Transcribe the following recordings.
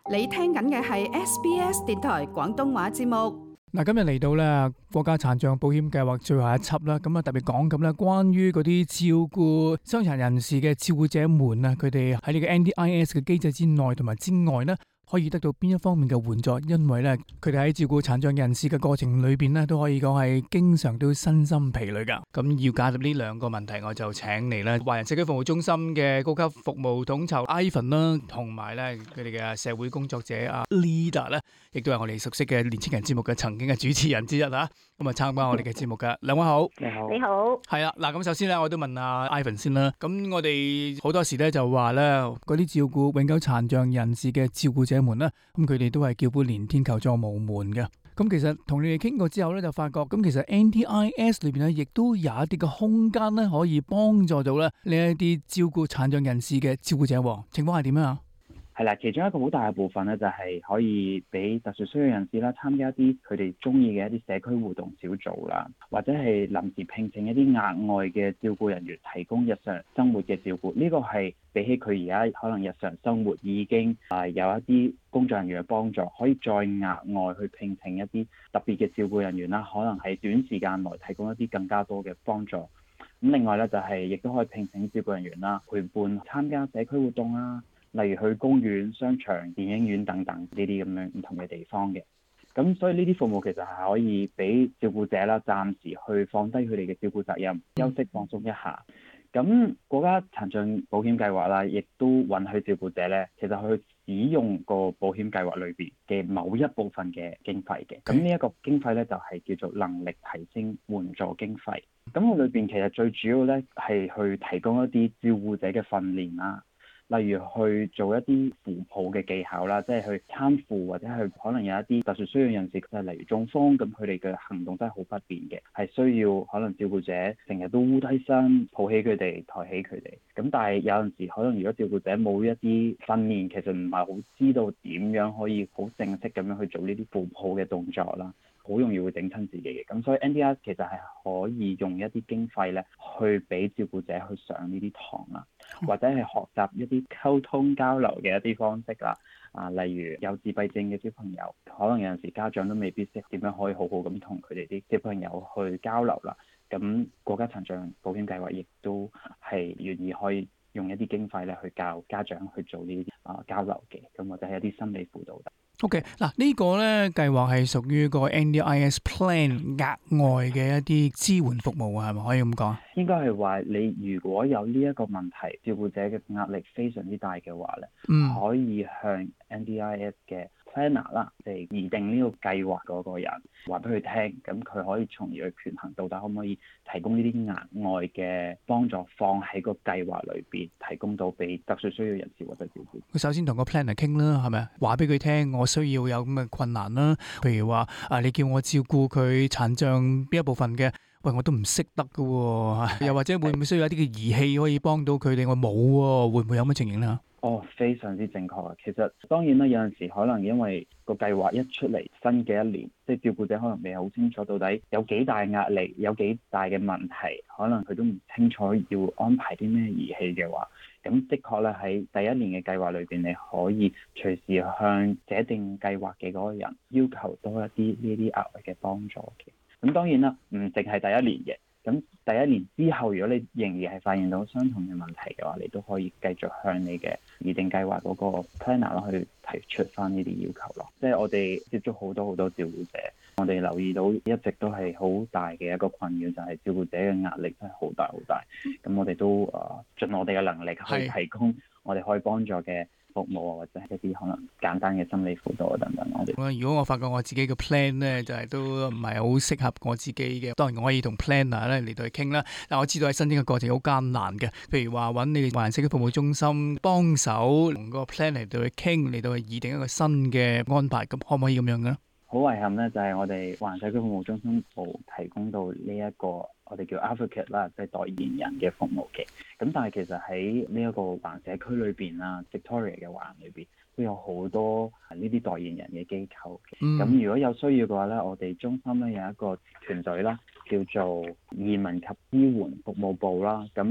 你聽緊嘅係 SBS 電台廣東話節目。 嗱，今日嚟到咧國家殘障保險計劃最後一輯啦，咁啊特別講咁咧，關於嗰啲照顧傷殘人士嘅照顧者們啊，佢哋喺呢個 NDIS 嘅機制之內同埋之外呢，可以得到邊一方面嘅援助？因為咧，佢哋喺照顧殘障人士嘅過程裏邊咧，都可以講係經常都身心疲累噶。咁要解答呢兩個問題，我就請嚟咧華人社區服務中心嘅高級服務統籌 Ivan 啦，同埋咧佢哋嘅社會工作者阿 Lida 咧，亦都係我哋熟悉嘅年青人節目嘅曾經嘅主持人之一吓。咁啊參加我哋嘅節目嘅兩位好， 你好， 你好， 係啦。嗱，咁首先咧，我都問阿 Ivan 先啦。咁我哋好多時咧就話咧，嗰啲照顧永久殘障人士嘅照顧者們咧，咁佢哋都係叫苦連天、求助無門嘅。咁其實同你哋傾過之後咧，就發覺咁其實 NDIS 裏邊咧，亦都有一啲嘅空間咧，可以幫助到咧呢一啲照顧殘障人士嘅照顧者。情況係點樣啊？ 係啦，其中一個好大嘅部分咧，就係可以俾特殊需要人士啦，參加一啲佢哋中意嘅一啲社區活動小組啦，或者係臨時聘請一啲額外嘅照顧人員，提供日常生活嘅照顧。呢個係比起佢而家可能日常生活已經有一啲工作人員嘅幫助，可以再額外去聘請一啲特別嘅照顧人員啦，可能喺短時間內提供一啲更加多嘅幫助。咁另外咧，就係亦都可以聘請照顧人員啦，陪伴參加社區活動啦。例如去公園、商場、電影院等等呢啲咁樣唔同嘅地方嘅，咁所以呢啲服務其實係可以俾照顧者啦，暫時去放低佢哋嘅照顧責任，休息放鬆一下。咁國家殘障保險計劃啦，亦都允許照顧者咧，其實去使用個保險計劃裏邊嘅某一部分嘅經費嘅。咁呢一個經費咧，就係叫做能力提升援助經費。咁我裏邊其實最主要咧係去提供一啲照顧者嘅訓練啦。例如去做一啲扶抱嘅技巧啦，即係去攙扶，或者係可能有一啲特殊需要人士，例如中風，咁佢哋嘅行動真係好不便嘅，係需要可能照顧者成日都烏低身抱起佢哋，抬起佢哋。咁但係有陣時可能如果照顧者冇一啲訓練，其實唔係好知道點樣可以好正式咁樣去做呢啲扶抱嘅動作啦，好容易會整親自己嘅。咁所以 NDIS 其實係可以用一啲經費咧，去俾照顧者去上呢啲堂啦，或者係學習一啲溝通交流嘅一啲方式啦。例如有自閉症嘅小朋友，可能有陣時家長都未必識點樣可以好好咁同佢哋啲小朋友去交流啦。咁國家殘障保險計劃亦都係願意可以用一啲經費咧去教家長去做呢啲交流嘅，咁或者係一啲心理輔導。 OK， 嗱呢個咧計劃係屬於個 NDIS Plan 額外嘅一啲支援服務啊，係咪可以咁講？ 應該係話你如果有呢一個問題，照顧者嘅壓力非常之大嘅話咧，可以向 NDIS 嘅 planner 啦，即係擬定呢個計劃嗰個人話俾佢聽，咁佢可以從而去權衡到底可唔可以提供呢啲額外嘅幫助，放喺個計劃裏邊，提供到俾特殊需要人士或者照顧。 佢首先同個 planner 傾啦，係咪？話俾佢聽，我需要有咁嘅困難啦，譬如話你叫我照顧佢殘障邊一部分嘅，喂，我都唔識得㗎喎，又或者會唔會需要一啲嘅儀器可以幫到佢哋？我冇喎，會唔會有乜情形咧？ 非常之正確啊！其實當然啦，有陣時可能因為個計劃一出嚟新嘅一年，即係照顧者可能未好清楚到底有幾大壓力，有幾大嘅問題，可能佢都唔清楚要安排啲咩儀器嘅話，咁的確咧喺第一年嘅計劃裏邊，你可以隨時向寫定計劃嘅嗰個人要求多一啲呢啲額外嘅幫助嘅。咁當然啦，唔淨係第一年嘅。咁第一年之後，如果你仍然係發現到相同嘅問題嘅話，你都可以繼續向你嘅擬定計劃嗰個 planner 去提出翻呢啲要求咯。即係我哋接觸好多照顧者，我哋留意到一直都係好大嘅一個困擾，就係照顧者嘅壓力真係好大好大。咁我哋都盡我哋嘅能力去提供我哋可以幫助嘅服務啊，或者係一啲可能簡單嘅心理輔導啊等等。 如果我發覺我自己嘅 plan 咧，就係都唔係好適合我自己嘅，當然我可以同 planner 咧嚟到去傾啦。但我知道喺申請嘅過程好艱難嘅，譬如話揾你哋華人社區服務中心幫手同個 plan 嚟到去傾，嚟到去擬定一個新嘅安排，咁可唔可以咁樣嘅？ 好遺憾咧，就係我哋華人社區服務中心冇提供到呢一個我哋叫 advocate 啦，即係代言人嘅服務嘅。咁但係其實喺呢一個華人社區裏邊啦，Victoria 嘅華人裏邊都有好多呢啲代言人嘅機構嘅。咁如果有需要嘅話咧，我哋中心咧有一個團隊啦，叫做移民及支援服務部啦。咁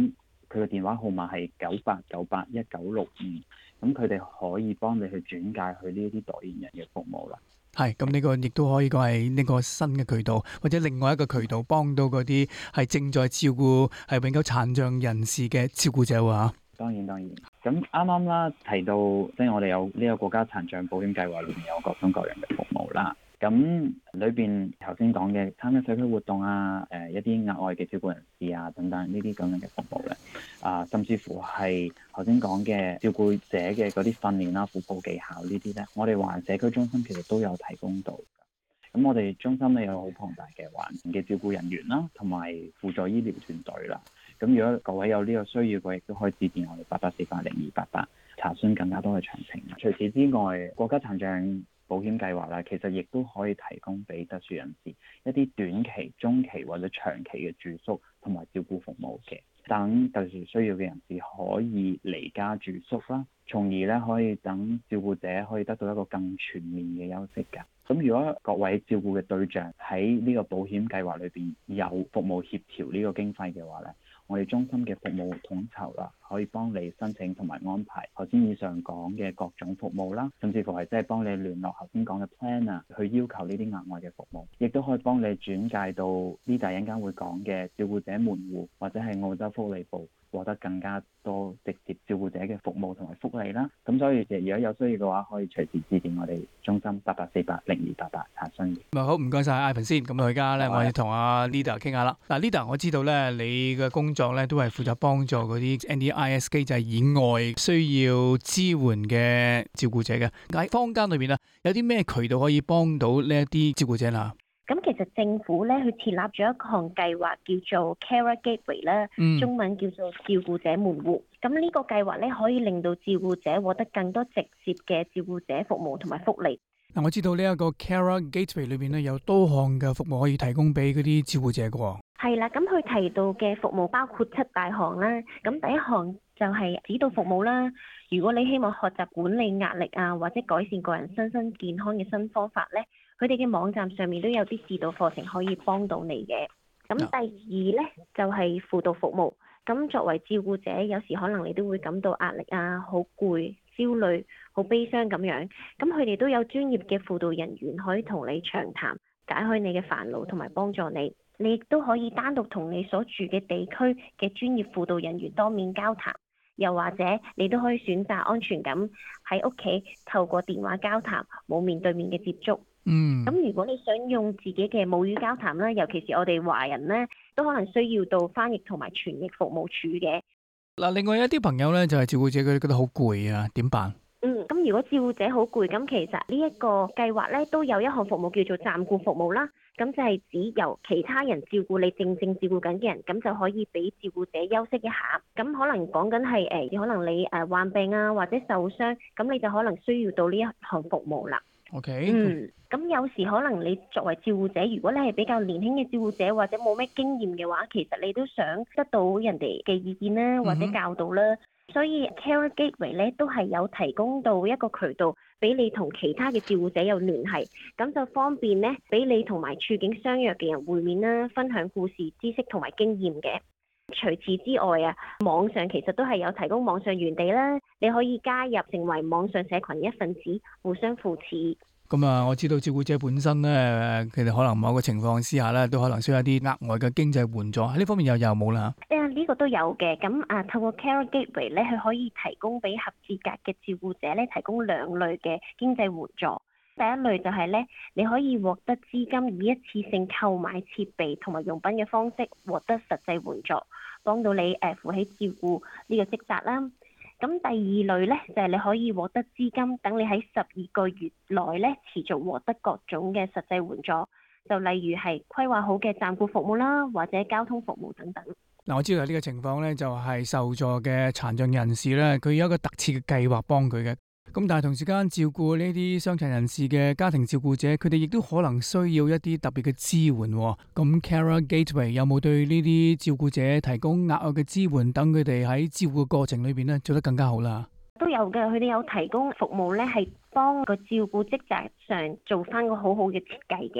佢嘅電話號碼係98981965，咁佢哋可以幫你去轉介去呢啲代言人嘅服務啦。 係，咁呢個亦都可以講係呢個新嘅渠道，或者另外一個渠道幫到嗰啲係正在照顧係永久殘障人士嘅照顧者喎。 當然，咁啱啱啦提到，即係我哋有呢個國家殘障保險計劃裏面有各種各樣嘅服務啦。咁裏邊頭先講嘅參加社區活動啊，一啲額外嘅照顧人士啊等等呢啲咁樣嘅服務咧，甚至乎係頭先講嘅照顧者嘅嗰啲訓練啦、輔導技巧呢啲咧，我哋華人社區中心其實都有提供到。咁我哋中心咧有好龐大嘅華人嘅照顧人員啦，同埋輔助醫療團隊啦。咁如果各位有呢個需要嘅，亦都可以致電我哋88480288查詢更加多嘅詳情。除此之外，國家殘障保險計劃啦，其實亦都可以提供俾特殊人士一啲短期、中期或者長期嘅住宿同埋照顧服務嘅，等特殊需要嘅人士可以離家住宿啦，從而咧可以等照顧者可以得到一個更全面嘅休息㗎。咁如果各位照顧嘅對象喺呢個保險計劃裏邊有服務協調呢個經費嘅話咧，我哋中心嘅服務統籌啦，可以幫你申請同埋安排頭先以上講嘅各種服務啦，甚至乎係即係幫你聯絡頭先講嘅 planner 去要求呢啲額外嘅服務，亦都可以幫你轉介到呢度陣間會講嘅照顧者門戶或者係澳洲福利部，獲得更加多直接照顧者嘅服務同埋福利啦。咁所以如果有需要嘅話，可以隨時致電我哋中心88480288查詢。 好，唔該晒 Ivan 先。咁而家咧，我要同阿 Lida 傾下啦。嗱，Lida，我知道咧，你嘅工作咧都係負責幫助嗰啲 NDIS 機制以外需要支援嘅照顧者嘅。喺坊間裏邊啊，有啲咩渠道可以幫到呢一啲照顧者啦？ 咁其實政府咧，佢設立咗一項計劃叫做 Carer Gateway 啦，中文叫做照顧者門戶。咁呢個計劃咧，可以令到照顧者獲得更多直接嘅照顧者服務同埋福利。 嗱，我知道呢一個 Carer Gateway 裏邊咧，有多項嘅服務可以提供俾嗰啲照顧者嘅。係啦，咁佢提到嘅服務包括7大項啦。咁第一項就係指導服務啦。如果你希望學習管理壓力啊，或者改善個人身心健康嘅新方法咧，佢哋嘅網站上面都有啲指導課程可以幫到你嘅。咁第二咧就係輔導服務。咁作為照顧者，有時可能你都會感到壓力啊，好攰、焦慮、好悲傷咁樣。咁佢哋都有專業嘅輔導人員可以同你長談，解開你嘅煩惱同埋幫助你。你亦都可以單獨同你所住嘅地區嘅專業輔導人員當面交談，又或者你都可以選擇安全咁喺屋企透過電話交談，冇面對面嘅接觸。咁如果你想用自己嘅母語交談啦，尤其是我哋華人咧，都可能需要到翻譯同埋傳譯服務處嘅。嗱， 另外一啲朋友咧就係照顧者，佢哋覺得好攰啊，點辦？ 咁如果照顧者好攰，咁其實呢一個計劃咧都有一項服務叫做暫顧服務啦。咁就係指由其他人照顧你正照顧緊嘅人，咁就可以俾照顧者休息一下。咁可能講緊係可能你患病啊或者受傷，咁你就可能需要到呢一項服務啦。 OK。 咁有時可能你作為照顧者，如果你係比較年輕嘅照顧者或者冇咩經驗嘅話，其實你都想得到人哋嘅意見啦，或者教導啦。所以 Carer Gateway 咧都係有提供到一個渠道俾你同其他嘅照顧者有聯繫，咁就方便咧俾你同埋處境相若嘅人會面啦，分享故事、知識同埋經驗嘅。除此之外啊，網上其實都係有提供網上園地啦，你可以加入成為網上社群一份子，互相扶持。 咁啊，我知道照顧者本身咧，佢哋可能某個情況之下咧，都可能需要一啲額外嘅經濟援助，喺呢方面有冇啦？ 呢個都有嘅。咁透過 Carer Gateway 咧，佢可以提供俾合資格嘅照顧者咧，提供2類嘅經濟援助。第一類就係咧，你可以獲得資金，以一次性購買設備同埋用品嘅方式獲得實際援助，幫到你負起照顧呢個職責啦。咁第二類咧，就係你可以獲得資金，等你喺12個月內咧持續獲得各種嘅實際援助，就例如係規劃好嘅暫顧服務啦，或者交通服務等等。 嗱，我知道呢個情況咧，就係受助嘅殘障人士咧，佢有一個特設嘅計劃幫佢嘅。咁但係同時間照顧呢啲傷殘人士嘅家庭照顧者，佢哋亦都可能需要一啲特別嘅支援。咁 Carer Gateway 有冇對呢啲照顧者提供額外嘅支援，等佢哋喺照顧過程裏邊咧做得更加好啦？ 都有嘅，佢哋有提供服務咧，係幫個照顧職責上做翻個好好嘅設計嘅。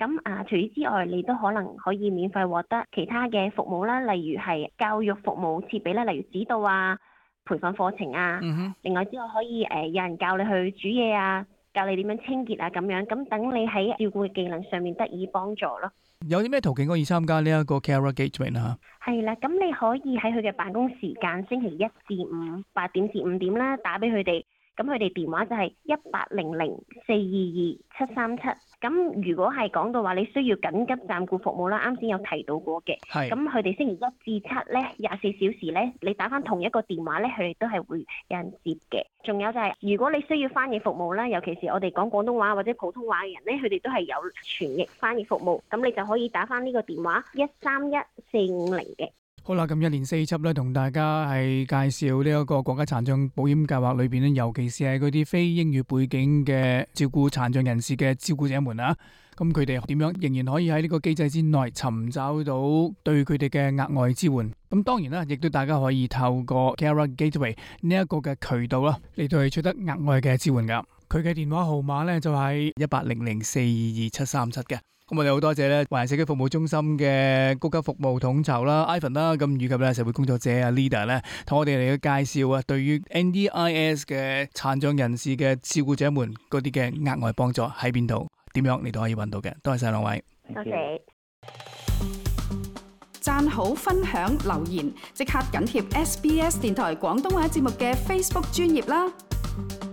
咁除此之外，你都可能可以免費獲得其他嘅服務啦，例如係教育服務設備啦，例如指導啊、培訓課程啊。另外之外可以有人教你去煮嘢啊，教你點樣清潔啊咁樣，咁等你喺照顧嘅技能上面得以幫助咯。 有啲咩途徑可以參加呢一個 Carer Gateway 啊？ 係啦，咁你可以喺佢嘅辦公時間，星期一至五8點至5點啦，打俾佢哋。咁佢哋電話就係1800-422-737。咁如果係講到話你需要緊急暫顧服務啦，啱先有提到過嘅。係。咁佢哋星期一至七咧24小時咧，你打翻同一個電話咧，佢哋都係會有人接嘅。仲有就係如果你需要翻譯服務啦，尤其是我哋講廣東話或者普通話嘅人咧，佢哋都係有傳譯翻譯服務。咁你就可以打翻呢個電話131450嘅。 好啦，咁一連4輯咧，同大家係介紹呢一個國家殘障保險計劃裏邊咧，尤其是係嗰啲非英語背景嘅照顧殘障人士嘅照顧者們啊，咁佢哋點樣仍然可以喺呢個機制之內尋找到對佢哋嘅額外支援。咁當然啦，亦都大家可以透過 Carer Gateway 呢一個嘅渠道啦，嚟到係取得額外嘅支援噶。佢嘅電話號碼咧就係1800-422-737嘅。咁我哋好多謝咧華人社區服務中心嘅高級服務統籌啦 Ivan 啦，咁以及咧社會工作者啊 Leader 咧，同我哋嚟嘅介紹啊，對於 NDIS 嘅殘障人士嘅照顧者們嗰啲嘅額外幫助喺邊度，點樣你都可以揾到嘅。多謝晒兩位， 多謝。 讚好、分享、留言，即刻緊貼SBS 電台廣東話節目嘅 Facebook 專頁啦！